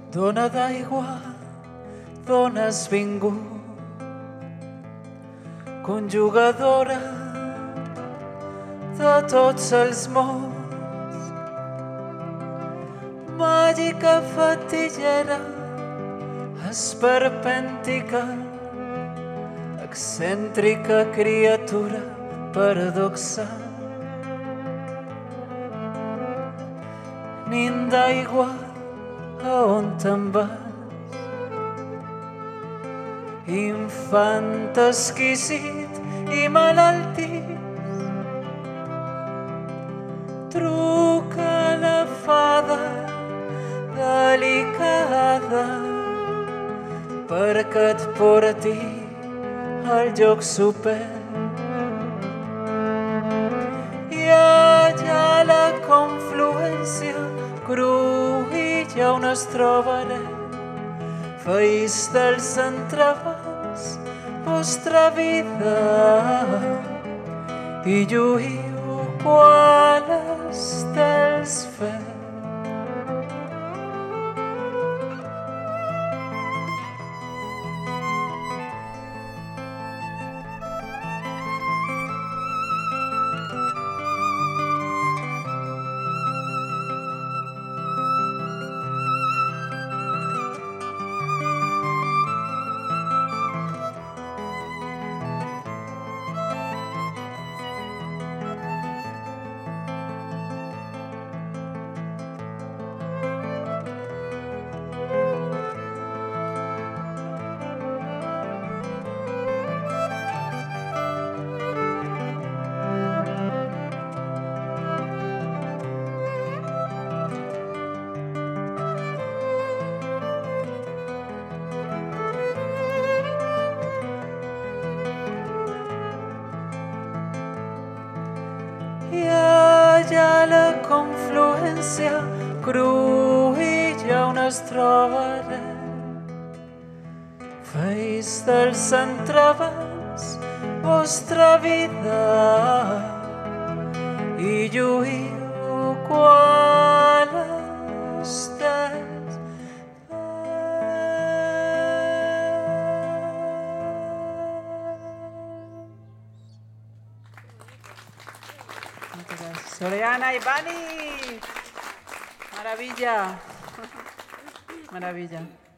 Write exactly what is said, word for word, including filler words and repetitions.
Dona d'aigua, d'on has vingut? Conjugadora de tots els mots, màgica fatiguera, esperpèntica, excèntrica criatura paradoxal. Nin d'aigua, a on te'n vas? Infant exquisit i malaltís, truca la fada delicada perquè et porti al lloc supern. I allà la confluència cruïlla on es trobarem, feís dels entrebancs vostra vida i lluïu quan estels fem. I allà la confluència cruïlla on es trobarem, feís dels entrebancs vostra vida i lluïu quan estels Soriana y Bani. Maravilla. Maravilla.